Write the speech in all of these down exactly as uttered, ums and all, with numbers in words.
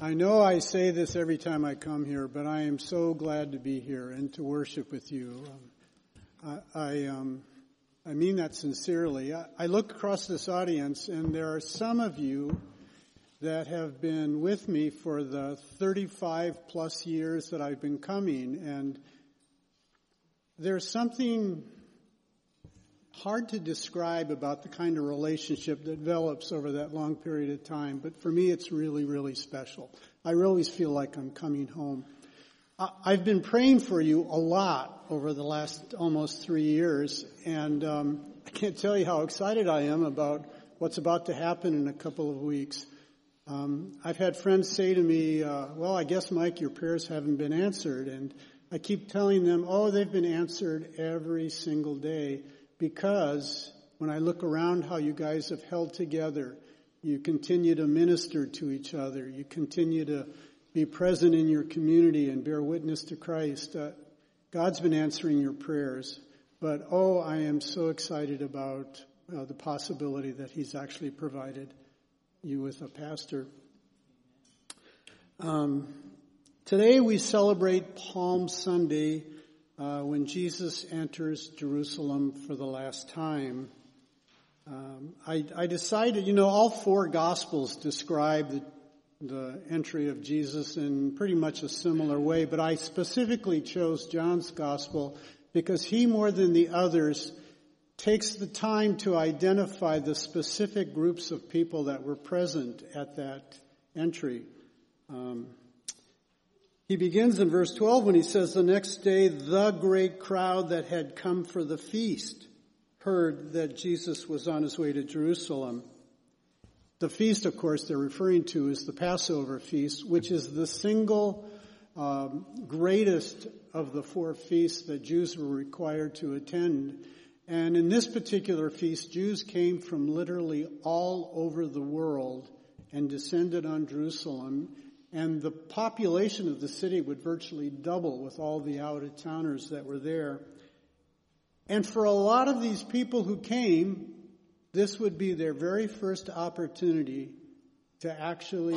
I know I say this every time I come here, but I am so glad to be here and to worship with you. Um, I I, um, I mean that sincerely. I, I look across this audience, and there are some of you that have been with me for the thirty-five plus years that I've been coming, and there's something hard to describe about the kind of relationship that develops over that long period of time. But for me, it's really, really special. I always feel like I'm coming home. I've been praying for you a lot over the last almost three years, and um, I can't tell you how excited I am about what's about to happen in a couple of weeks. Um, I've had friends say to me, uh, well, I guess, Mike, your prayers haven't been answered. And I keep telling them, oh, they've been answered every single day. Because when I look around how you guys have held together, you continue to minister to each other, you continue to be present in your community and bear witness to Christ, uh, God's been answering your prayers. But, oh, I am so excited about uh, the possibility that He's actually provided you with a pastor. Um, today we celebrate Palm Sunday, Uh, when Jesus enters Jerusalem for the last time. Um, I, I decided, you know, all four Gospels describe the, the entry of Jesus in pretty much a similar way, but I specifically chose John's Gospel because he, more than the others, takes the time to identify the specific groups of people that were present at that entry. Um, He begins in verse twelve when he says, the next day the great crowd that had come for the feast heard that Jesus was on his way to Jerusalem. The feast, of course, they're referring to is the Passover feast, which is the single um, greatest of the four feasts that Jews were required to attend. And in this particular feast, Jews came from literally all over the world and descended on Jerusalem. And the population of the city would virtually double with all the out-of-towners that were there. And for a lot of these people who came, this would be their very first opportunity to actually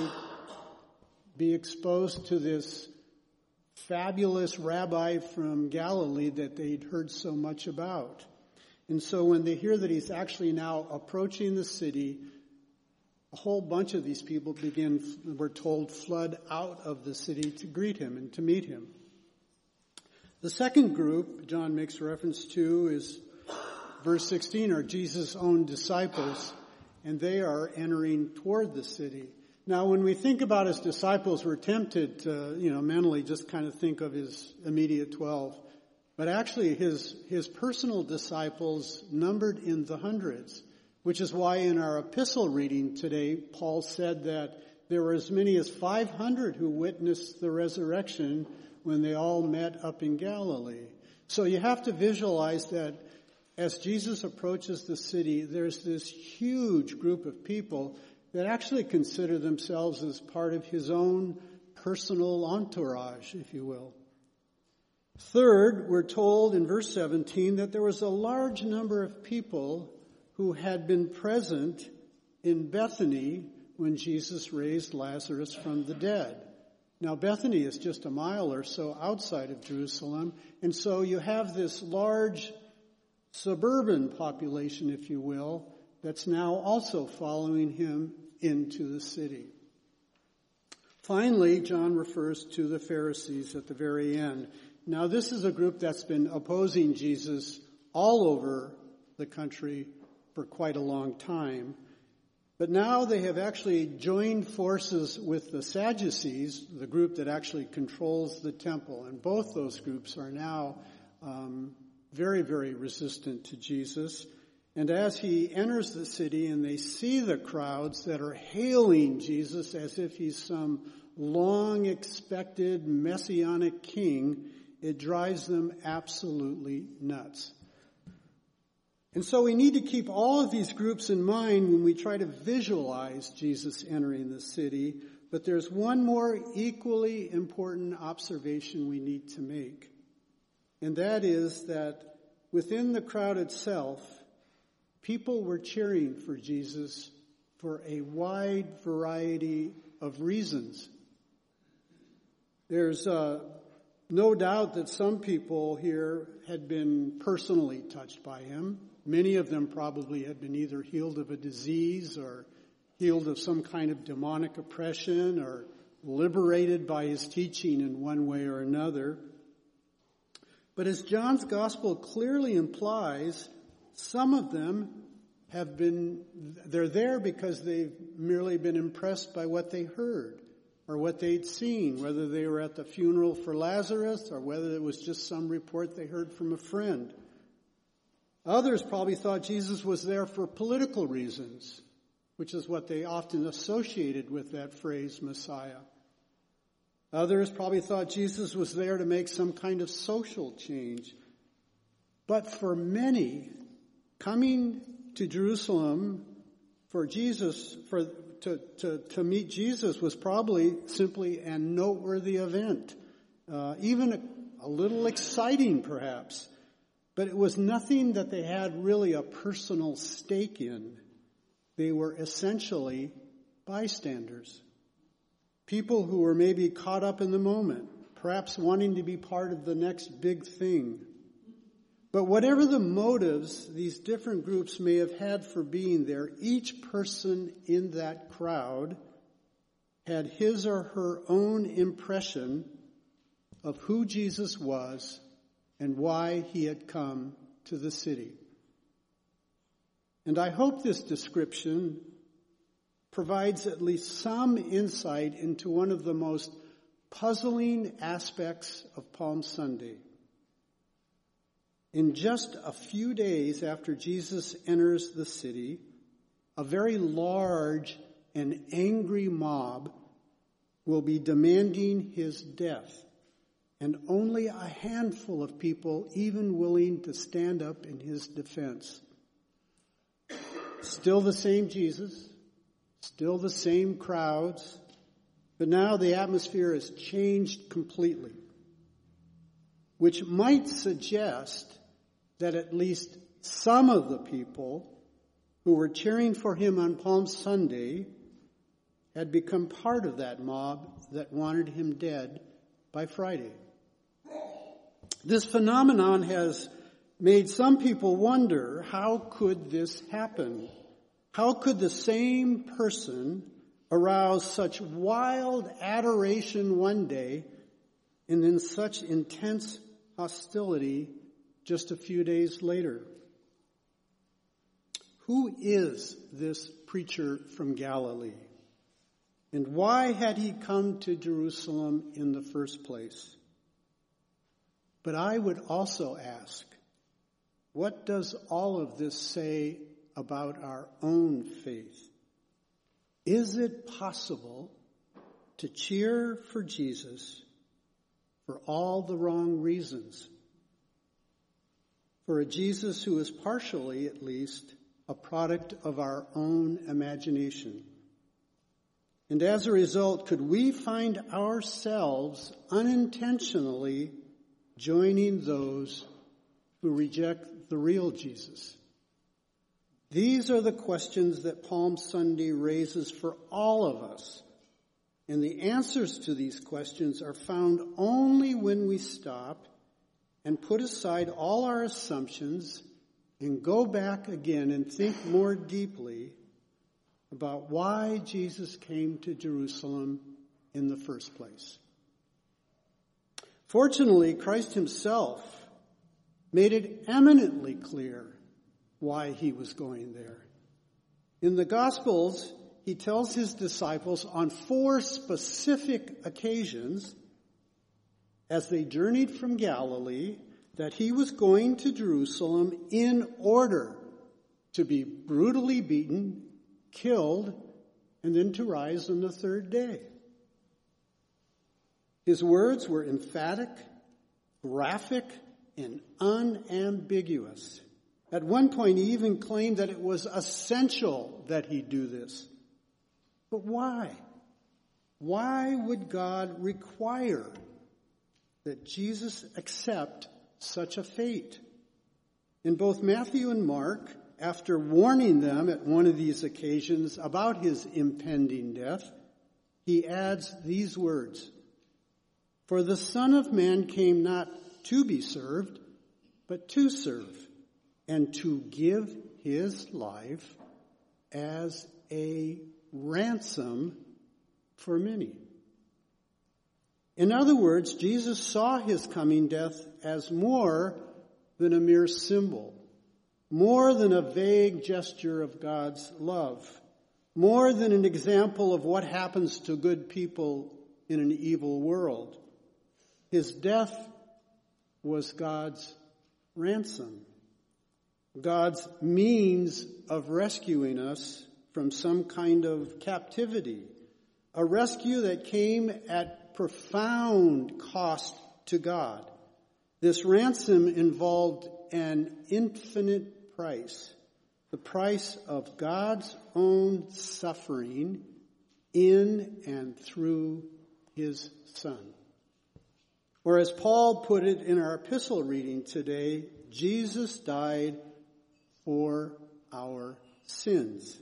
be exposed to this fabulous rabbi from Galilee that they'd heard so much about. And so when they hear that he's actually now approaching the city, a whole bunch of these people begin, we're told, flood out of the city to greet him and to meet him. The second group John makes reference to is verse sixteen, are Jesus' own disciples, and they are entering toward the city. Now, when we think about his disciples, we're tempted to, you know, mentally just kind of think of his immediate twelve. But actually, his, his personal disciples numbered in the hundreds. Which is why in our epistle reading today, Paul said that there were as many as five hundred who witnessed the resurrection when they all met up in Galilee. So you have to visualize that as Jesus approaches the city, there's this huge group of people that actually consider themselves as part of his own personal entourage, if you will. Third, we're told in verse seventeen that there was a large number of people who had been present in Bethany when Jesus raised Lazarus from the dead. Now, Bethany is just a mile or so outside of Jerusalem, and so you have this large suburban population, if you will, that's now also following him into the city. Finally, John refers to the Pharisees at the very end. Now, this is a group that's been opposing Jesus all over the country for quite a long time. But now they have actually joined forces with the Sadducees, the group that actually controls the temple. And both those groups are now um, very, very resistant to Jesus. And as he enters the city and they see the crowds that are hailing Jesus as if he's some long-expected messianic king, it drives them absolutely nuts. And so we need to keep all of these groups in mind when we try to visualize Jesus entering the city. But there's one more equally important observation we need to make. And that is that within the crowd itself, people were cheering for Jesus for a wide variety of reasons. There's uh, no doubt that some people here had been personally touched by him. Many of them probably had been either healed of a disease or healed of some kind of demonic oppression or liberated by his teaching in one way or another. But as John's gospel clearly implies, some of them have been, they're there because they've merely been impressed by what they heard or what they'd seen, whether they were at the funeral for Lazarus or whether it was just some report they heard from a friend. Others probably thought Jesus was there for political reasons, which is what they often associated with that phrase, Messiah. Others probably thought Jesus was there to make some kind of social change. But for many, coming to Jerusalem for Jesus, for to, to, to meet Jesus was probably simply a noteworthy event, uh, even a, a little exciting perhaps. But it was nothing that they had really a personal stake in. They were essentially bystanders. People who were maybe caught up in the moment, perhaps wanting to be part of the next big thing. But whatever the motives these different groups may have had for being there, each person in that crowd had his or her own impression of who Jesus was and why he had come to the city. And I hope this description provides at least some insight into one of the most puzzling aspects of Palm Sunday. In just a few days after Jesus enters the city, a very large and angry mob will be demanding his death, and only a handful of people even willing to stand up in his defense. Still the same Jesus, still the same crowds, but now the atmosphere has changed completely, which might suggest that at least some of the people who were cheering for him on Palm Sunday had become part of that mob that wanted him dead by Friday. This phenomenon has made some people wonder, how could this happen? How could the same person arouse such wild adoration one day and then such intense hostility just a few days later? Who is this preacher from Galilee? And why had he come to Jerusalem in the first place? But I would also ask, what does all of this say about our own faith? Is it possible to cheer for Jesus for all the wrong reasons? For a Jesus who is partially, at least, a product of our own imagination. And as a result, could we find ourselves unintentionally joining those who reject the real Jesus? These are the questions that Palm Sunday raises for all of us. And the answers to these questions are found only when we stop and put aside all our assumptions and go back again and think more deeply about why Jesus came to Jerusalem in the first place. Fortunately, Christ himself made it eminently clear why he was going there. In the Gospels, he tells his disciples on four specific occasions as they journeyed from Galilee that he was going to Jerusalem in order to be brutally beaten, killed, and then to rise on the third day. His words were emphatic, graphic, and unambiguous. At one point, he even claimed that it was essential that he do this. But why? Why would God require that Jesus accept such a fate? In both Matthew and Mark, after warning them at one of these occasions about his impending death, he adds these words, For the Son of Man came not to be served, but to serve, and to give his life as a ransom for many. In other words, Jesus saw his coming death as more than a mere symbol, more than a vague gesture of God's love, more than an example of what happens to good people in an evil world. His death was God's ransom, God's means of rescuing us from some kind of captivity, a rescue that came at profound cost to God. This ransom involved an infinite price, the price of God's own suffering in and through his Son. Or as Paul put it in our epistle reading today, Jesus died for our sins.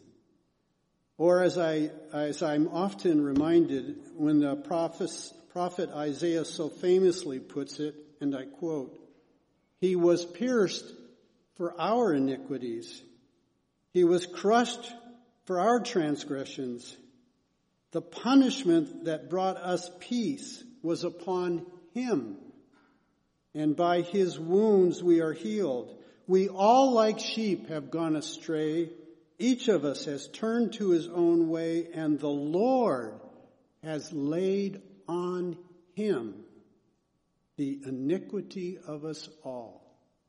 Or as, I, as I'm often reminded when the prophet, prophet Isaiah so famously puts it, and I quote, "He was pierced for our iniquities. He was crushed for our transgressions. The punishment that brought us peace was upon him, and by his wounds we are healed. We all like sheep have gone astray. Each of us has turned to his own way, and the Lord has laid on him the iniquity of us all."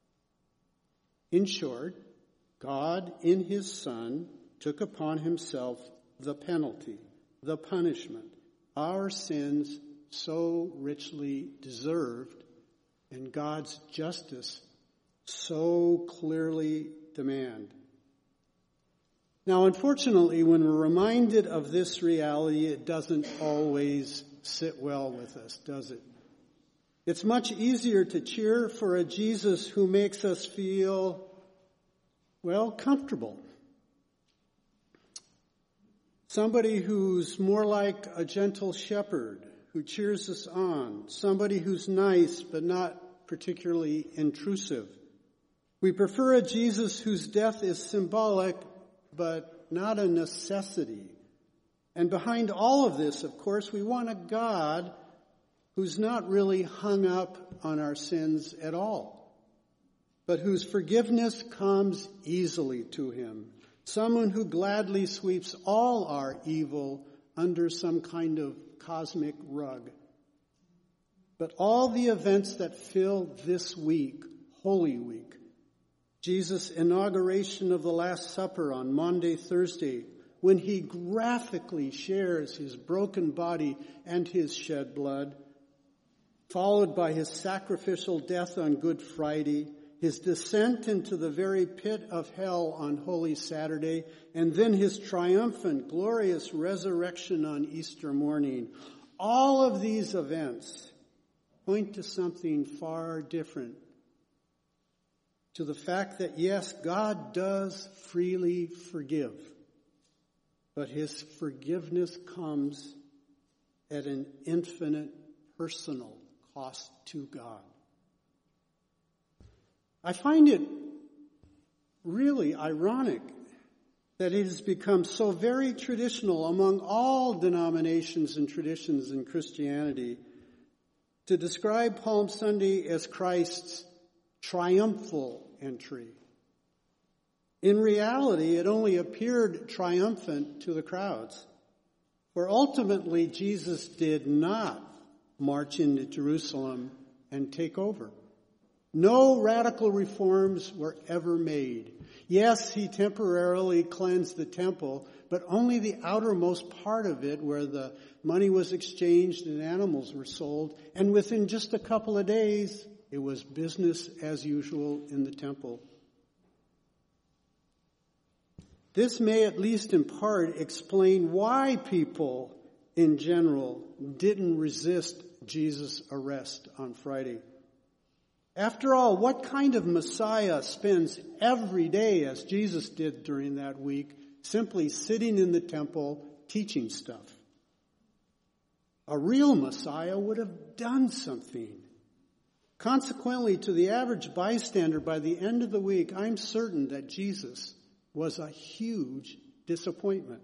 In short, God in his Son took upon himself the penalty, the punishment, our sins so richly deserved, and God's justice so clearly demand. Now, unfortunately, when we're reminded of this reality, it doesn't always sit well with us, does it? It's much easier to cheer for a Jesus who makes us feel, well, comfortable. Somebody who's more like a gentle shepherd who cheers us on. Somebody who's nice but not particularly intrusive. We prefer a Jesus whose death is symbolic but not a necessity. And behind all of this, of course, we want a God who's not really hung up on our sins at all, but whose forgiveness comes easily to him. Someone who gladly sweeps all our evil under some kind of cosmic rug. But all the events that fill this week, Holy Week, Jesus' inauguration of the Last Supper on Maundy, Thursday, when he graphically shares his broken body and his shed blood, followed by his sacrificial death on Good Friday, his descent into the very pit of hell on Holy Saturday, and then his triumphant, glorious resurrection on Easter morning. All of these events point to something far different. To the fact that, yes, God does freely forgive, but his forgiveness comes at an infinite personal cost to God. I find it really ironic that it has become so very traditional among all denominations and traditions in Christianity to describe Palm Sunday as Christ's triumphal entry. In reality, it only appeared triumphant to the crowds, for ultimately Jesus did not march into Jerusalem and take over. No radical reforms were ever made. Yes, he temporarily cleansed the temple, but only the outermost part of it where the money was exchanged and animals were sold. And within just a couple of days, it was business as usual in the temple. This may, at least in part, explain why people in general didn't resist Jesus' arrest on Friday. After all, what kind of Messiah spends every day, as Jesus did during that week, simply sitting in the temple teaching stuff? A real Messiah would have done something. Consequently, to the average bystander, by the end of the week, I'm certain that Jesus was a huge disappointment.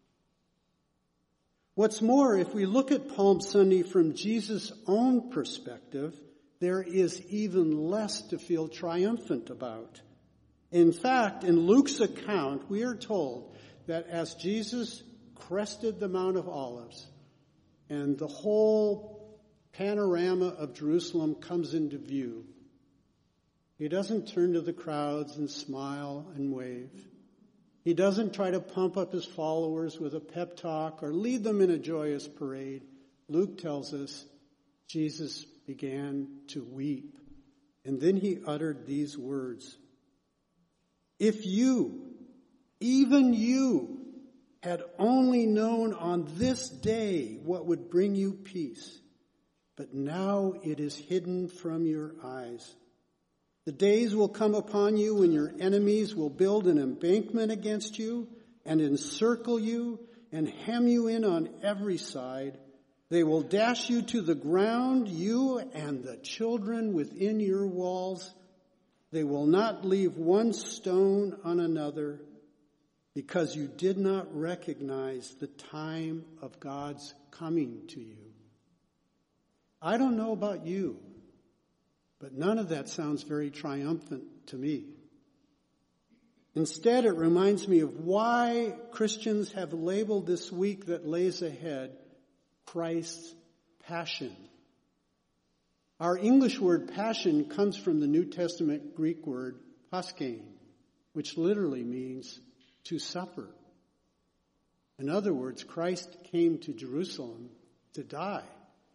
What's more, if we look at Palm Sunday from Jesus' own perspective, there is even less to feel triumphant about. In fact, in Luke's account, we are told that as Jesus crested the Mount of Olives and the whole panorama of Jerusalem comes into view, he doesn't turn to the crowds and smile and wave. He doesn't try to pump up his followers with a pep talk or lead them in a joyous parade. Luke tells us Jesus began to weep. And then he uttered these words. If you, even you, had only known on this day what would bring you peace, but now it is hidden from your eyes. The days will come upon you when your enemies will build an embankment against you and encircle you and hem you in on every side. They will dash you to the ground, you and the children within your walls. They will not leave one stone on another because you did not recognize the time of God's coming to you. I don't know about you, but none of that sounds very triumphant to me. Instead, it reminds me of why Christians have labeled this week that lays ahead Christ's Passion. Our English word passion comes from the New Testament Greek word paskein, which literally means to suffer. In other words, Christ came to Jerusalem to die.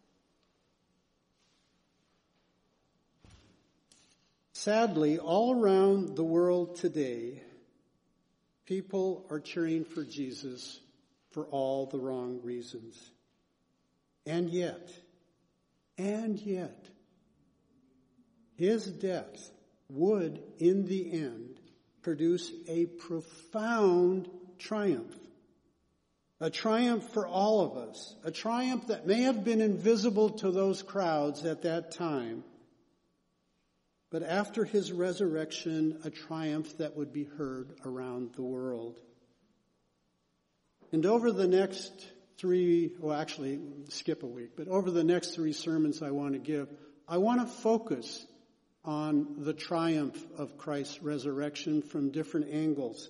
Sadly, all around the world today, people are cheering for Jesus for all the wrong reasons. And yet, and yet, his death would, in the end, produce a profound triumph. A triumph for all of us. A triumph that may have been invisible to those crowds at that time. But after his resurrection, a triumph that would be heard around the world. And over the next three, well actually skip a week, but over the next three sermons I want to give, I want to focus on the triumph of Christ's resurrection from different angles.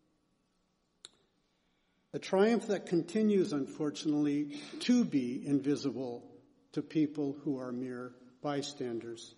A triumph that continues, unfortunately, to be invisible to people who are mere bystanders.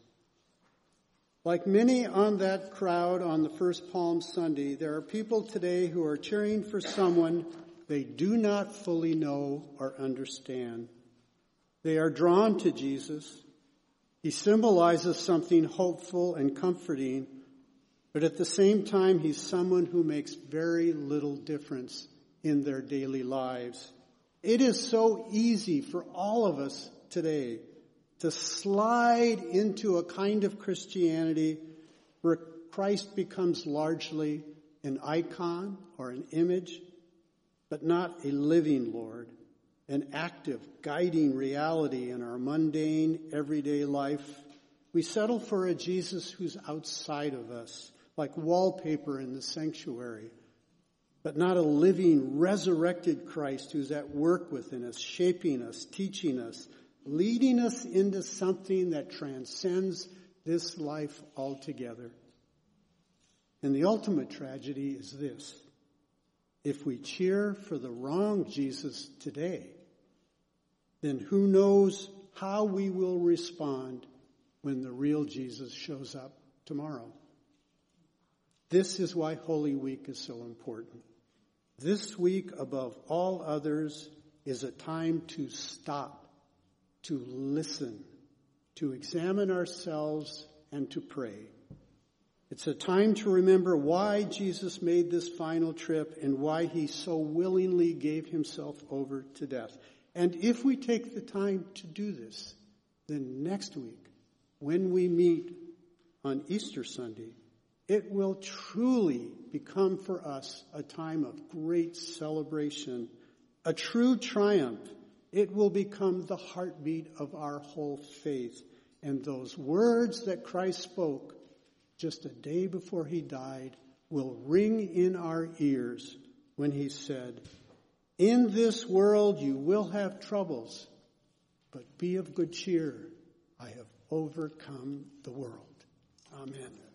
Like many on that crowd on the first Palm Sunday, there are people today who are cheering for someone they do not fully know or understand. They are drawn to Jesus. He symbolizes something hopeful and comforting, but at the same time, he's someone who makes very little difference in their daily lives. It is so easy for all of us today to slide into a kind of Christianity where Christ becomes largely an icon or an image, but not a living Lord, an active, guiding reality in our mundane, everyday life. We settle for a Jesus who's outside of us, like wallpaper in the sanctuary, but not a living, resurrected Christ who's at work within us, shaping us, teaching us, leading us into something that transcends this life altogether. And the ultimate tragedy is this. If we cheer for the wrong Jesus today, then who knows how we will respond when the real Jesus shows up tomorrow. This is why Holy Week is so important. This week, above all others, is a time to stop, to listen, to examine ourselves, and to pray. It's a time to remember why Jesus made this final trip and why he so willingly gave himself over to death. And if we take the time to do this, then next week, when we meet on Easter Sunday, it will truly become for us a time of great celebration, a true triumph, it will become the heartbeat of our whole faith. And those words that Christ spoke just a day before he died will ring in our ears when he said, "In this world you will have troubles, but be of good cheer. I have overcome the world." Amen.